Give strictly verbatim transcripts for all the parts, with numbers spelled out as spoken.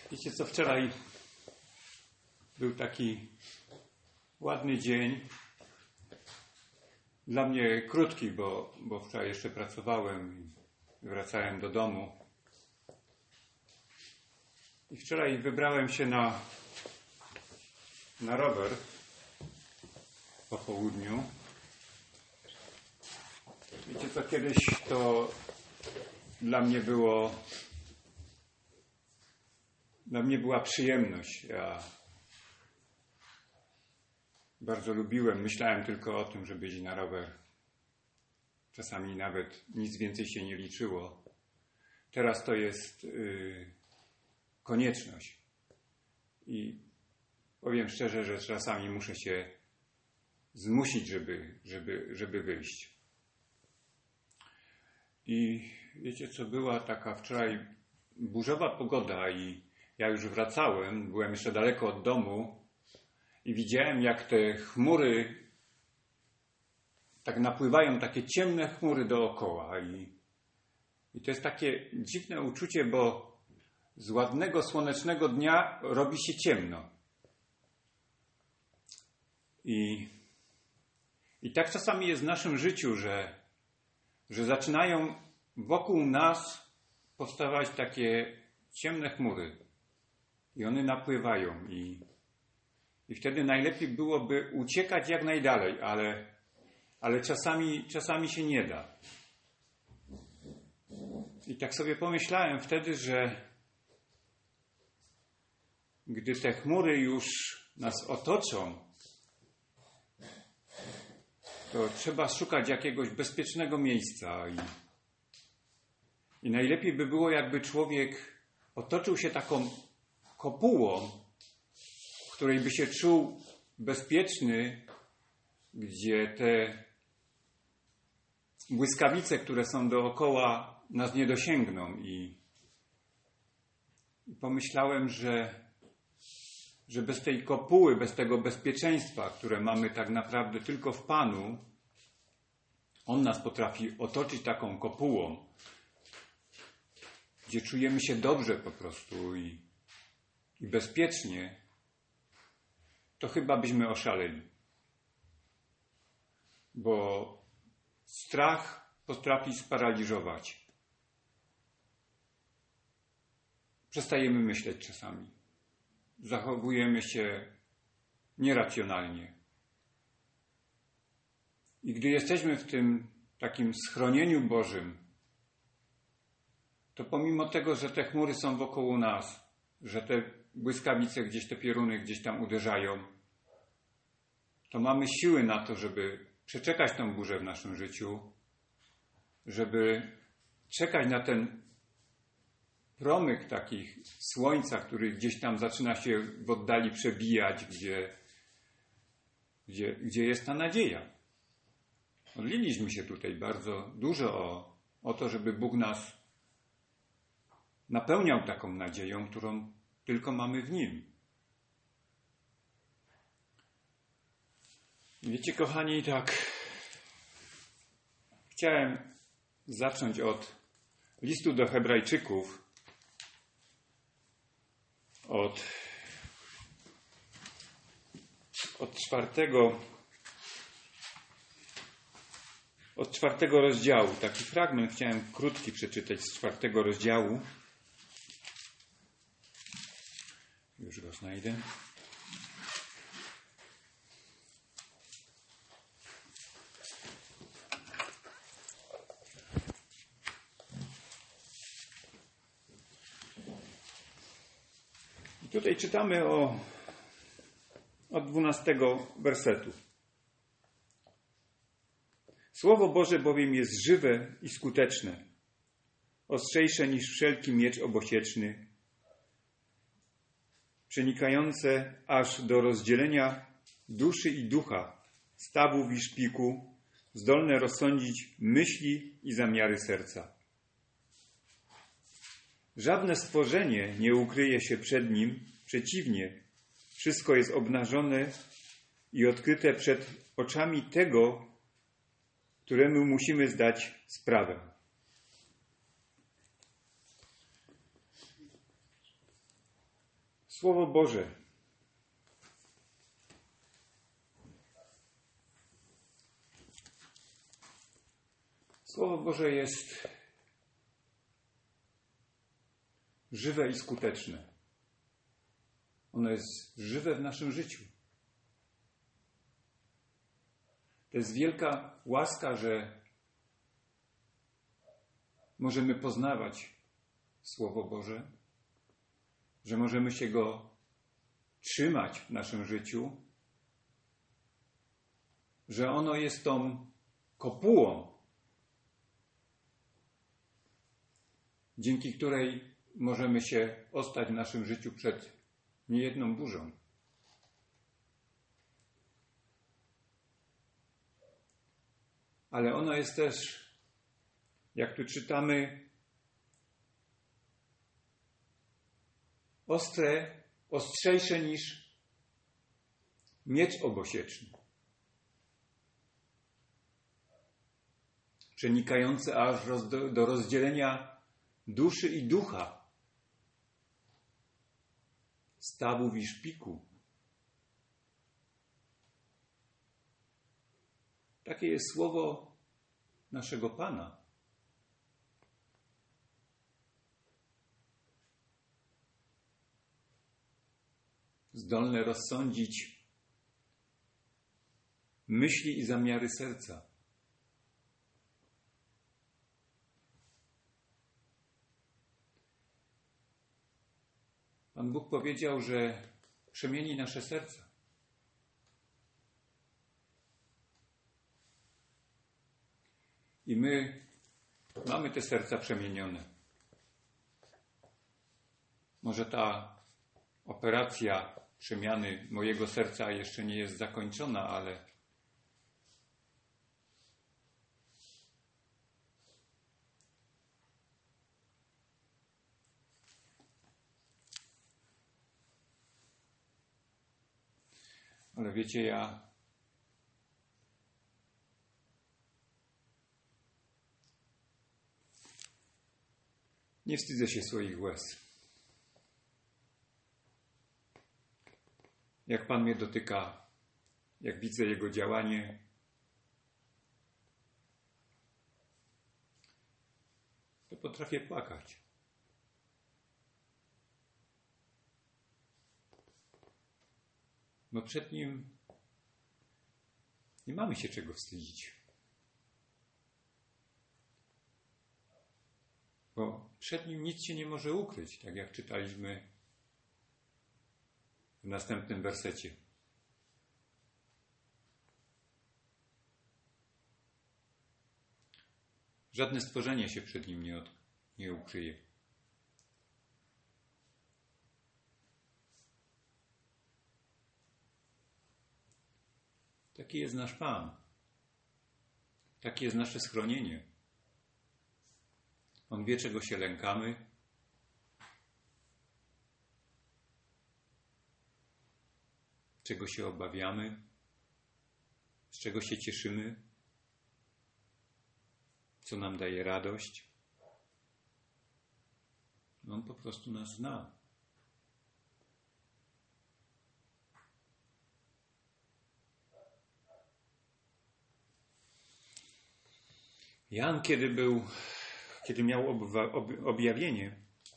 Wiecie co, wczoraj był taki ładny dzień. Dla mnie krótki, bo, bo wczoraj jeszcze pracowałem i wracałem do domu. I wczoraj wybrałem się na, na rower po południu. Wiecie co, kiedyś to dla mnie było Dla mnie była przyjemność. Ja bardzo lubiłem, myślałem tylko o tym, żeby iść na rower. Czasami nawet nic więcej się nie liczyło. Teraz to jest yy, konieczność. I powiem szczerze, że czasami muszę się zmusić, żeby, żeby, żeby wyjść. I wiecie co, była taka wczoraj burzowa pogoda i ja już wracałem, byłem jeszcze daleko od domu i widziałem, jak te chmury tak napływają, takie ciemne chmury dookoła. I, i to jest takie dziwne uczucie, bo z ładnego, słonecznego dnia robi się ciemno. I, i tak czasami jest w naszym życiu, że, że zaczynają wokół nas powstawać takie ciemne chmury. I one napływają i, i wtedy najlepiej byłoby uciekać jak najdalej, ale, ale czasami, czasami się nie da. I tak sobie pomyślałem wtedy, że gdy te chmury już nas otoczą, to trzeba szukać jakiegoś bezpiecznego miejsca. I, i najlepiej by było, jakby człowiek otoczył się taką kopułą, w której by się czuł bezpieczny, gdzie te błyskawice, które są dookoła, nas nie dosięgną. I, i pomyślałem, że, że bez tej kopuły, bez tego bezpieczeństwa, które mamy tak naprawdę tylko w Panu, On nas potrafi otoczyć taką kopułą, gdzie czujemy się dobrze po prostu i i bezpiecznie, to chyba byśmy oszaleli. Bo strach potrafi sparaliżować. Przestajemy myśleć czasami. Zachowujemy się nieracjonalnie. I gdy jesteśmy w tym takim schronieniu Bożym, to pomimo tego, że te chmury są wokół nas, że te błyskawice gdzieś, te pioruny gdzieś tam uderzają, to mamy siły na to, żeby przeczekać tę burzę w naszym życiu, żeby czekać na ten promyk takich słońca, który gdzieś tam zaczyna się w oddali przebijać, gdzie, gdzie, gdzie jest ta nadzieja. Modliliśmy się tutaj bardzo dużo o, o to, żeby Bóg nas napełniał taką nadzieją, którą tylko mamy w Nim. Wiecie, kochani, tak chciałem zacząć od listu do Hebrajczyków, od, od czwartego od czwartego rozdziału. Taki fragment chciałem krótki przeczytać z czwartego rozdziału. Już go znajdę. I tutaj czytamy o, od dwunastego wersetu. Słowo Boże bowiem jest żywe i skuteczne, ostrzejsze niż wszelki miecz obosieczny, przenikające aż do rozdzielenia duszy i ducha, stawów i szpiku, zdolne rozsądzić myśli i zamiary serca. Żadne stworzenie nie ukryje się przed Nim, przeciwnie, wszystko jest obnażone i odkryte przed oczami tego, któremu musimy zdać sprawę. Słowo Boże. Słowo Boże jest żywe i skuteczne. Ono jest żywe w naszym życiu. To jest wielka łaska, że możemy poznawać Słowo Boże, że możemy się Go trzymać w naszym życiu, że ono jest tą kopułą, dzięki której możemy się ostać w naszym życiu przed niejedną burzą. Ale ono jest też, jak tu czytamy, ostre, ostrzejsze niż miecz obosieczny, przenikające aż do, do rozdzielenia duszy i ducha, stawów i szpiku. Takie jest słowo naszego Pana. Zdolne rozsądzić myśli i zamiary serca. Pan Bóg powiedział, że przemieni nasze serca. I my mamy te serca przemienione. Może ta operacja przemiany mojego serca jeszcze nie jest zakończona, ale ale wiecie, ja nie wstydzę się swoich łez. Jak Pan mnie dotyka, jak widzę Jego działanie, to potrafię płakać. Bo przed Nim nie mamy się czego wstydzić. Bo przed Nim nic się nie może ukryć, tak jak czytaliśmy w następnym wersecie. Żadne stworzenie się przed Nim nie, od, nie ukryje. Taki jest nasz Pan. Takie jest nasze schronienie. On wie, czego się lękamy. Czego się obawiamy. Z czego się cieszymy. Co nam daje radość. On po prostu nas zna. Jan, kiedy był, kiedy miał obwa, ob, objawienie,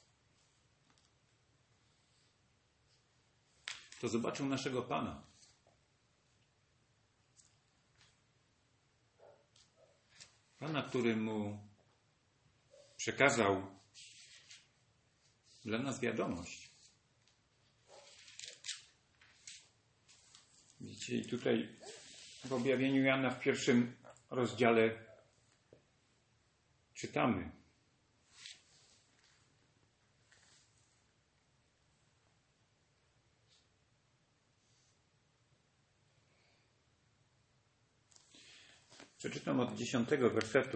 to zobaczył naszego Pana. Pana, który mu przekazał dla nas wiadomość. Widzicie, i tutaj w objawieniu Jana w pierwszym rozdziale czytamy. Przeczytam od dziesiątego wersetu.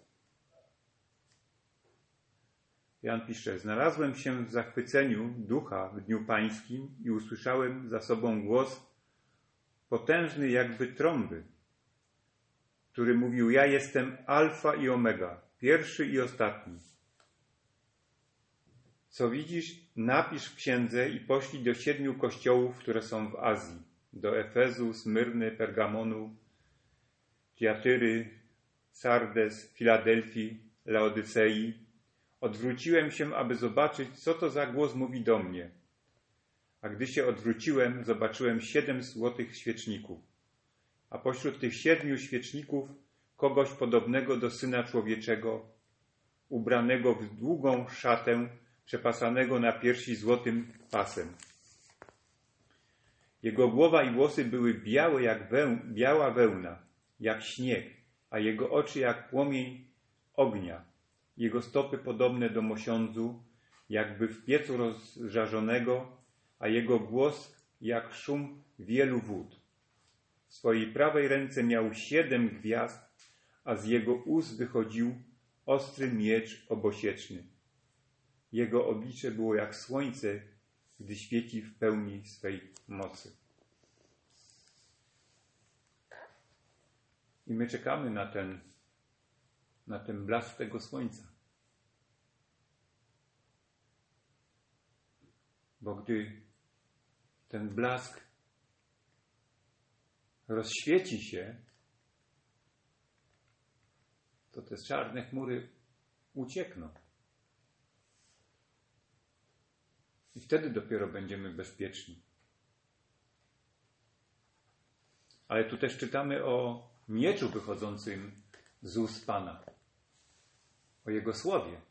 Jan pisze: znalazłem się w zachwyceniu ducha w dniu pańskim i usłyszałem za sobą głos potężny jakby trąby, który mówił: ja jestem alfa i omega, pierwszy i ostatni. Co widzisz, napisz w księdze i poślij do siedmiu kościołów, które są w Azji. Do Efezu, Smyrny, Pergamonu, Tiatyry, Sardes, Filadelfii, Laodycei. Odwróciłem się, aby zobaczyć, co to za głos mówi do mnie. A gdy się odwróciłem, zobaczyłem siedem złotych świeczników. A pośród tych siedmiu świeczników kogoś podobnego do Syna Człowieczego, ubranego w długą szatę, przepasanego na piersi złotym pasem. Jego głowa i włosy były białe jak weł, biała wełna, jak śnieg, a jego oczy jak płomień ognia. Jego stopy podobne do mosiądzu, jakby w piecu rozżarzonego, a jego głos jak szum wielu wód. W swojej prawej ręce miał siedem gwiazd, a z jego ust wychodził ostry miecz obosieczny. Jego oblicze było jak słońce, gdy świeci w pełni swej mocy. I my czekamy na ten, na ten blask tego słońca. Bo gdy ten blask rozświeci się, to te czarne chmury uciekną. I wtedy dopiero będziemy bezpieczni. Ale tu też czytamy o mieczu wychodzącym z ust Pana. O Jego słowie.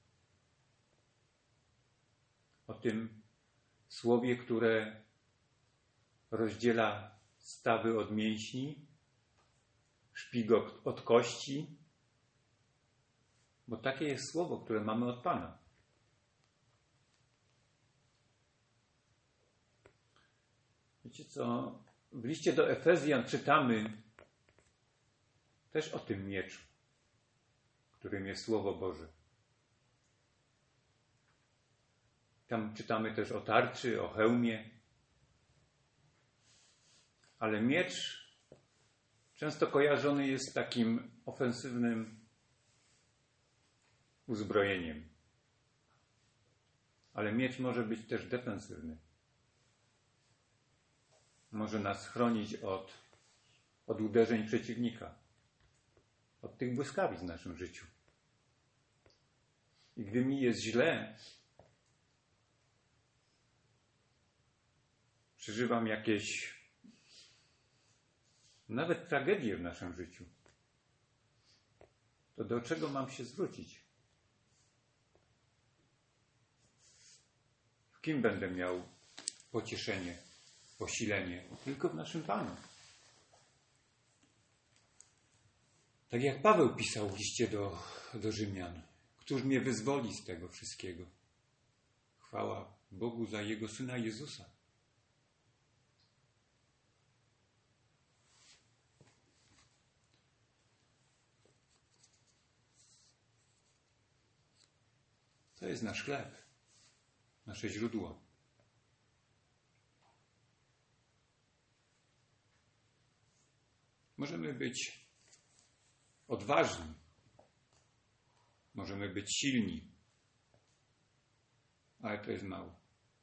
O tym słowie, które rozdziela stawy od mięśni, szpigo od kości, bo takie jest słowo, które mamy od Pana. Wiecie co? W liście do Efezjan czytamy też o tym mieczu, którym jest Słowo Boże. Tam czytamy też o tarczy, o hełmie. Ale miecz często kojarzony jest z takim ofensywnym uzbrojeniem. Ale miecz może być też defensywny. Może nas chronić od, od uderzeń przeciwnika. Od tych błyskawic w naszym życiu. I gdy mi jest źle, przeżywam jakieś nawet tragedie w naszym życiu, to do czego mam się zwrócić? W kim będę miał pocieszenie, posilenie? Tylko w naszym Panu. Tak jak Paweł pisał w liście do, do Rzymian. Któż mnie wyzwoli z tego wszystkiego? Chwała Bogu za Jego Syna Jezusa. To jest nasz chleb, nasze źródło. Możemy być odważni, możemy być silni, ale to jest mało.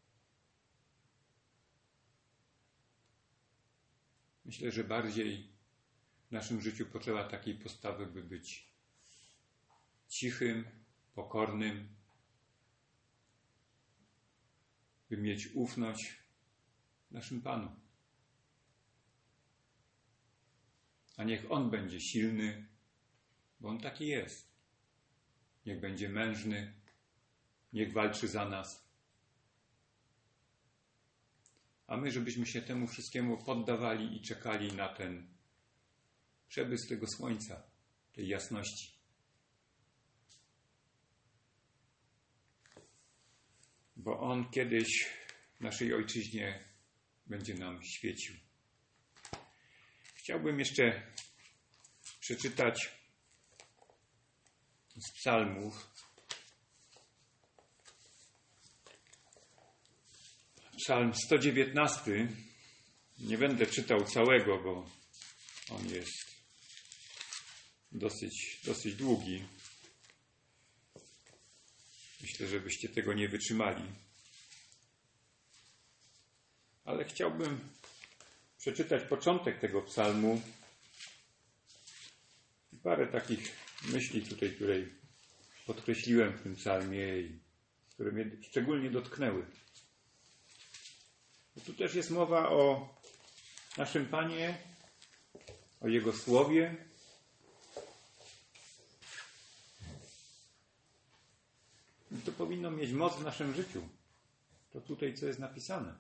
Myślę, że bardziej w naszym życiu potrzeba takiej postawy, by być cichym, pokornym, by mieć ufność naszym Panu. A niech On będzie silny, bo On taki jest. Niech będzie mężny, niech walczy za nas. A my, żebyśmy się temu wszystkiemu poddawali i czekali na ten przebłysk tego słońca, tej jasności. Bo On kiedyś w naszej ojczyźnie będzie nam świecił. Chciałbym jeszcze przeczytać z psalmów. Psalm sto dziewiętnasty. Nie będę czytał całego, bo on jest dosyć, dosyć długi. Myślę, że byście tego nie wytrzymali. Ale chciałbym przeczytać początek tego psalmu i parę takich myśli tutaj, której podkreśliłem w tym psalmie i które mnie szczególnie dotknęły. Bo tu też jest mowa o naszym Panie, o Jego Słowie. I to powinno mieć moc w naszym życiu. To tutaj, co jest napisane.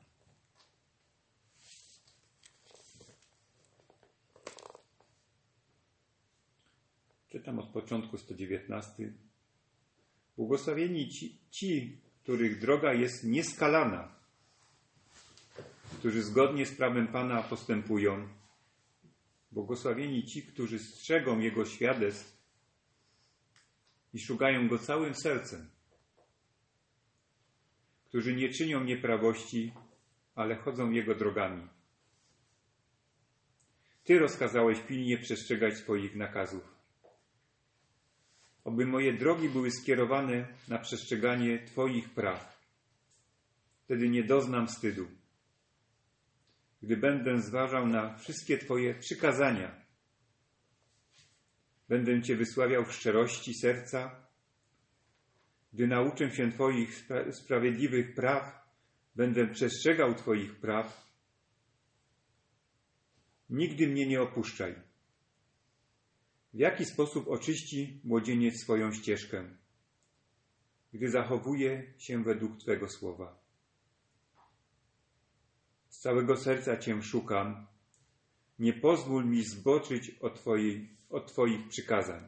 Czytam od początku sto dziewiętnasty. Błogosławieni ci, ci, których droga jest nieskalana, którzy zgodnie z prawem Pana postępują. Błogosławieni ci, którzy strzegą Jego świadectw i szukają Go całym sercem, którzy nie czynią nieprawości, ale chodzą Jego drogami. Ty rozkazałeś pilnie przestrzegać swoich nakazów. Oby moje drogi były skierowane na przestrzeganie Twoich praw. Wtedy nie doznam wstydu, gdy będę zważał na wszystkie Twoje przykazania. Będę Cię wysławiał w szczerości serca. Gdy nauczę się Twoich spra- sprawiedliwych praw, będę przestrzegał Twoich praw. Nigdy mnie nie opuszczaj. W jaki sposób oczyści młodzieniec swoją ścieżkę, gdy zachowuje się według Twego słowa? Z całego serca Cię szukam. Nie pozwól mi zboczyć od, twojej, od Twoich przykazań.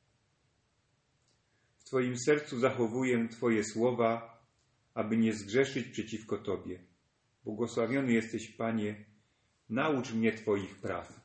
W Twoim sercu zachowuję Twoje słowa, aby nie zgrzeszyć przeciwko Tobie. Błogosławiony jesteś, Panie, naucz mnie Twoich praw.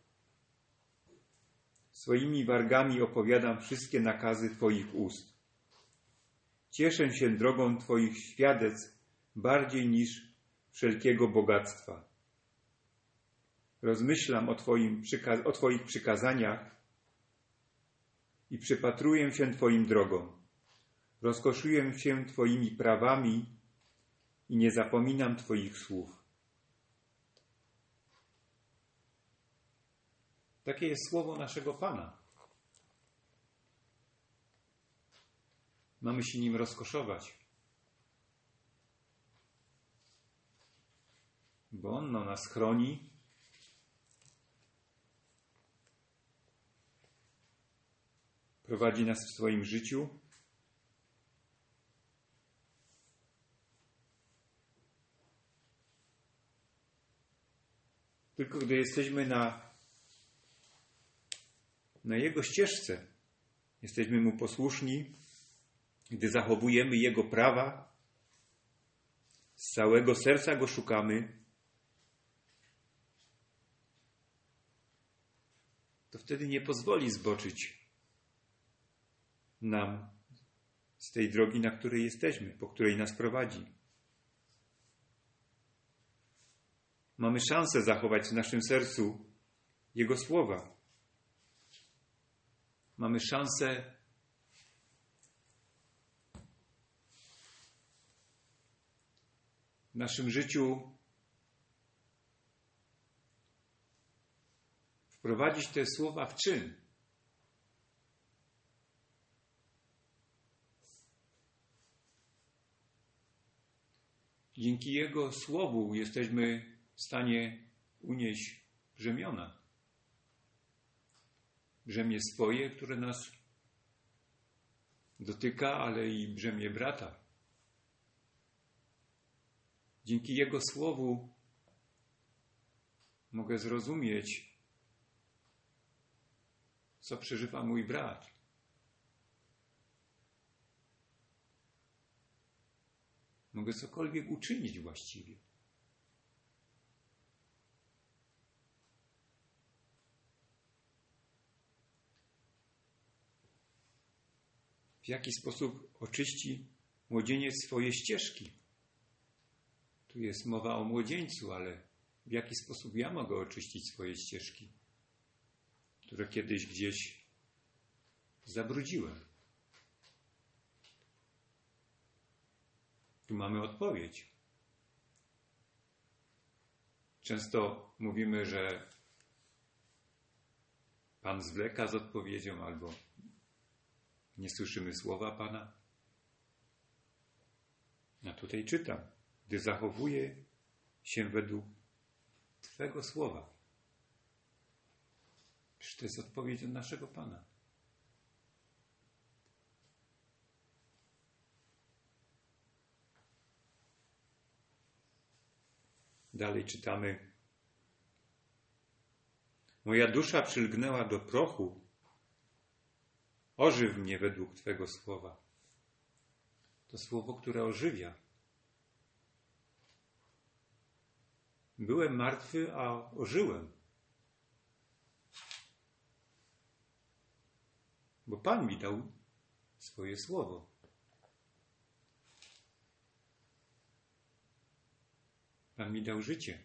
Swoimi wargami opowiadam wszystkie nakazy Twoich ust. Cieszę się drogą Twoich świadectw bardziej niż wszelkiego bogactwa. Rozmyślam o, twoim przyka- o Twoich przykazaniach i przypatruję się Twoim drogom. Rozkoszuję się Twoimi prawami i nie zapominam Twoich słów. Takie jest słowo naszego Pana. Mamy się nim rozkoszować, bo On no, nas chroni, prowadzi nas w swoim życiu, tylko gdy jesteśmy na na Jego ścieżce, jesteśmy Mu posłuszni, gdy zachowujemy Jego prawa, z całego serca Go szukamy, to wtedy nie pozwoli zboczyć nam z tej drogi, na której jesteśmy, po której nas prowadzi. Mamy szansę zachować w naszym sercu Jego słowa. Mamy szansę w naszym życiu wprowadzić te słowa w czyn. Dzięki Jego słowu jesteśmy w stanie unieść brzemiona. Brzemię swoje, które nas dotyka, ale i brzemię brata. Dzięki Jego słowu mogę zrozumieć, co przeżywa mój brat. Mogę cokolwiek uczynić właściwie. W jaki sposób oczyści młodzieniec swoje ścieżki? Tu jest mowa o młodzieńcu, ale w jaki sposób ja mogę oczyścić swoje ścieżki, które kiedyś gdzieś zabrudziłem? Tu mamy odpowiedź. Często mówimy, że Pan zwleka z odpowiedzią albo nie słyszymy słowa Pana. A tutaj czytam, gdy zachowuje się według Twego słowa. Przecież to jest odpowiedź od naszego Pana. Dalej czytamy. Moja dusza przylgnęła do prochu. Ożyw mnie według Twego słowa. To słowo, które ożywia. Byłem martwy, a ożyłem. Bo Pan mi dał swoje słowo. Pan mi dał życie.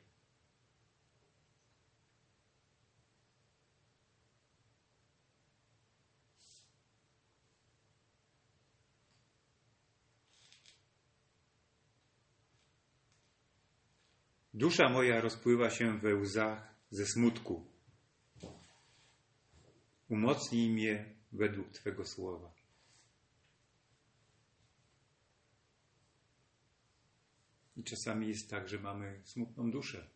Dusza moja rozpływa się we łzach ze smutku. Umocnij mnie według Twego słowa. I czasami jest tak, że mamy smutną duszę.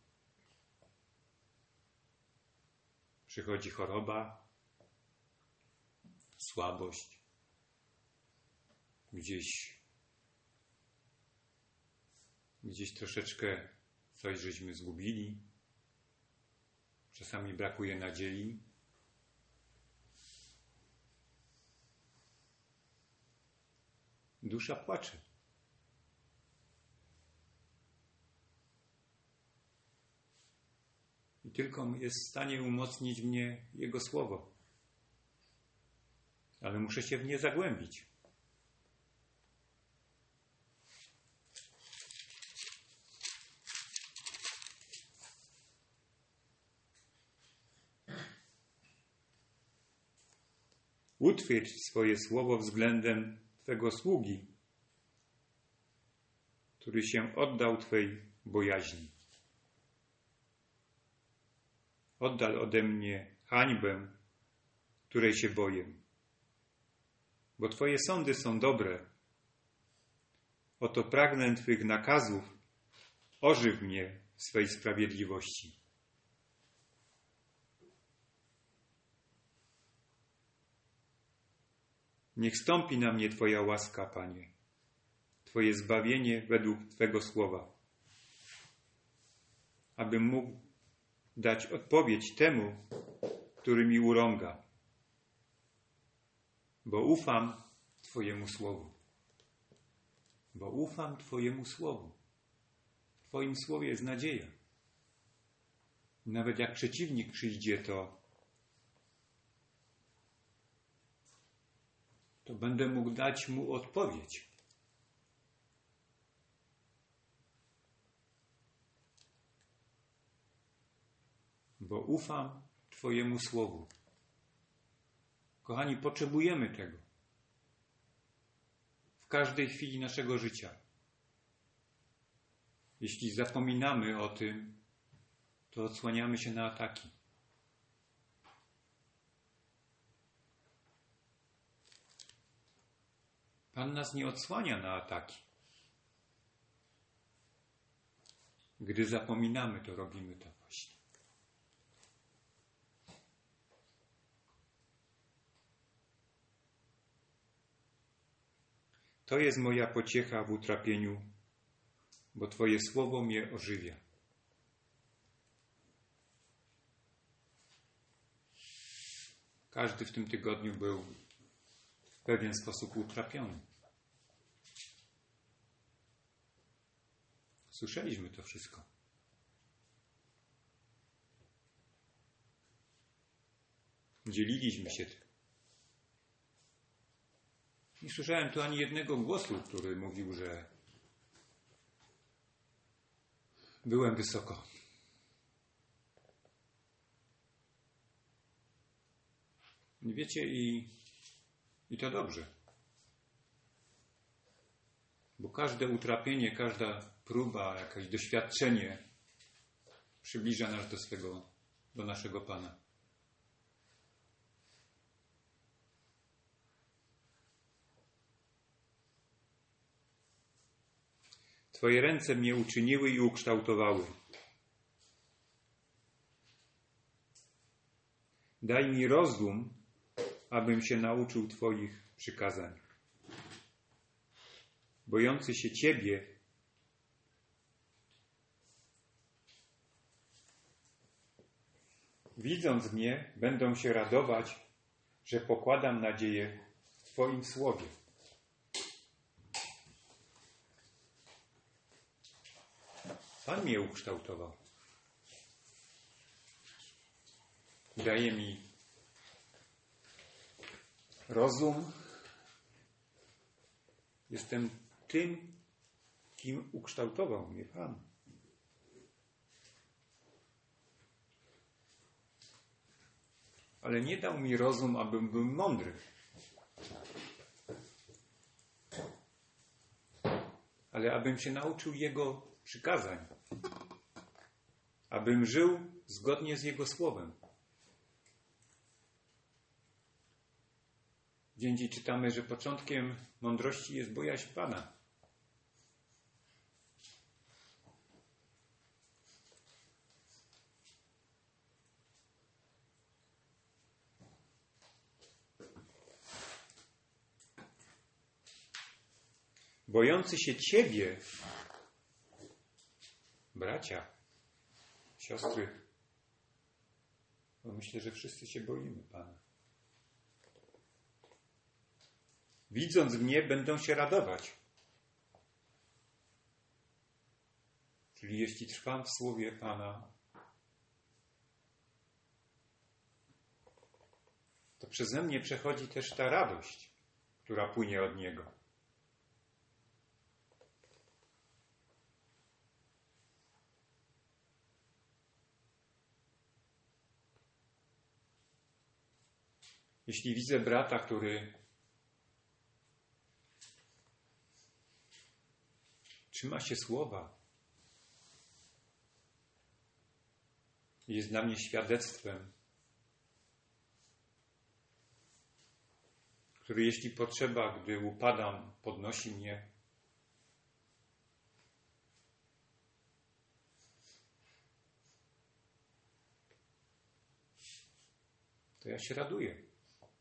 Przychodzi choroba, słabość, gdzieś, gdzieś troszeczkę coś żeśmy zgubili. Czasami brakuje nadziei. Dusza płacze. I tylko jest w stanie umocnić mnie Jego słowo. Ale muszę się w nie zagłębić. Utwierdź swoje słowo względem Twego sługi, który się oddał Twej bojaźni. Oddal ode mnie hańbę, której się boję. Bo Twoje sądy są dobre. Oto pragnę Twych nakazów. Ożyw mnie w swej sprawiedliwości. Niech stąpi na mnie Twoja łaska, Panie, Twoje zbawienie według Twego słowa, abym mógł dać odpowiedź temu, który mi urąga, bo ufam Twojemu słowu. Bo ufam Twojemu słowu. W Twoim słowie jest nadzieja. Nawet jak przeciwnik przyjdzie, to to będę mógł dać mu odpowiedź. Bo ufam Twojemu słowu. Kochani, potrzebujemy tego. W każdej chwili naszego życia. Jeśli zapominamy o tym, to odsłaniamy się na ataki. Pan nas nie odsłania na ataki. Gdy zapominamy, to robimy to właśnie. To jest moja pociecha w utrapieniu, bo Twoje słowo mnie ożywia. Każdy w tym tygodniu był w pewien sposób utrapiony. Słyszeliśmy to wszystko. Dzieliliśmy się tym. Nie słyszałem tu ani jednego głosu, który mówił, że byłem wysoko. Wiecie, i, i to dobrze. Bo każde utrapienie, każda próba, jakieś doświadczenie przybliża nas do swego, do naszego Pana. Twoje ręce mnie uczyniły i ukształtowały. Daj mi rozum, abym się nauczył Twoich przykazań. Bojący się Ciebie widząc mnie, będą się radować, że pokładam nadzieję w Twoim słowie. Pan mnie ukształtował. Daje mi rozum. Jestem tym, kim ukształtował mnie Pan. Ale nie dał mi rozum, abym był mądry. Ale abym się nauczył Jego przykazań. Abym żył zgodnie z Jego słowem. W Dzięci czytamy, że początkiem mądrości jest bojaźń Pana. Bojący się Ciebie, bracia, siostry, bo myślę, że wszyscy się boimy Pana. Widząc mnie, będą się radować. Czyli jeśli trwam w słowie Pana, to przeze mnie przechodzi też ta radość, która płynie od Niego. Jeśli widzę brata, który trzyma się słowa, jest dla mnie świadectwem, który jeśli potrzeba, gdy upadam, podnosi mnie, to ja się raduję.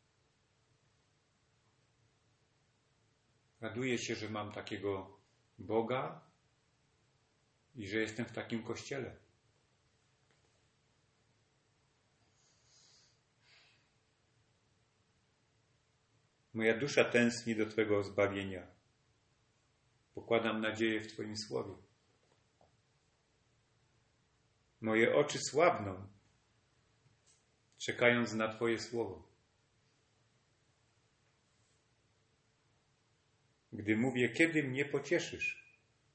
Raduję się, że mam takiego Boga i że jestem w takim kościele. Moja dusza tęskni do Twego zbawienia. Pokładam nadzieję w Twoim słowie. Moje oczy słabną, czekając na Twoje słowo. Gdy mówię, kiedy mnie pocieszysz?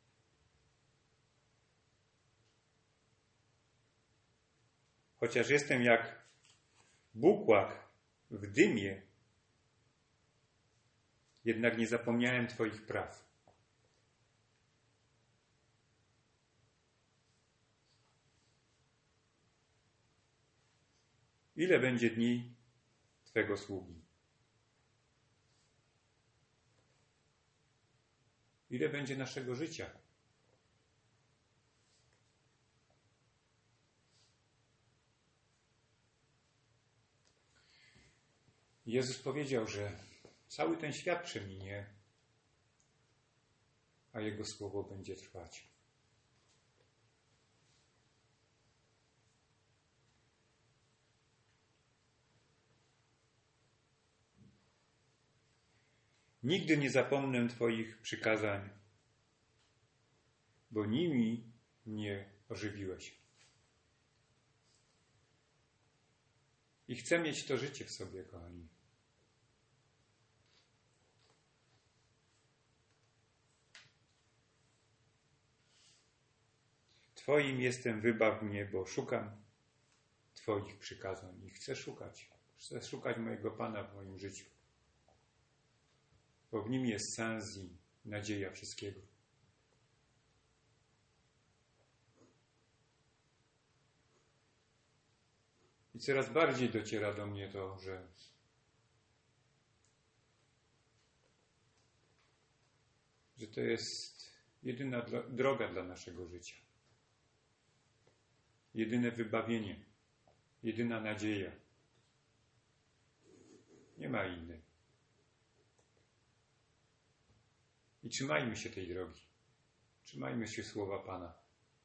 Chociaż jestem jak bukłak w dymie, jednak nie zapomniałem Twoich praw. Ile będzie dni Twego sługi? Ile będzie naszego życia? Jezus powiedział, że cały ten świat przeminie, a Jego słowo będzie trwać. Nigdy nie zapomnę Twoich przykazań, bo nimi mnie ożywiłeś. I chcę mieć to życie w sobie, kochani. Twoim jestem, wybaw mnie, bo szukam Twoich przykazań i chcę szukać. Chcę szukać mojego Pana w moim życiu. Bo w nim jest sens i nadzieja wszystkiego. I coraz bardziej dociera do mnie to, że że to jest jedyna dla, droga dla naszego życia. Jedyne wybawienie, jedyna nadzieja. Nie ma innej. I trzymajmy się tej drogi. Trzymajmy się słowa Pana.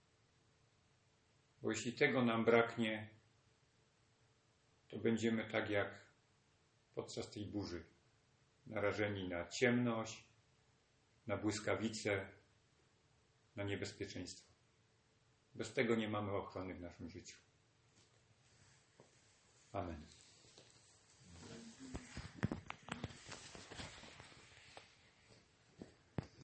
Bo jeśli tego nam braknie, to będziemy tak jak podczas tej burzy, narażeni na ciemność, na błyskawice, na niebezpieczeństwo. Bez tego nie mamy ochrony w naszym życiu. Amen.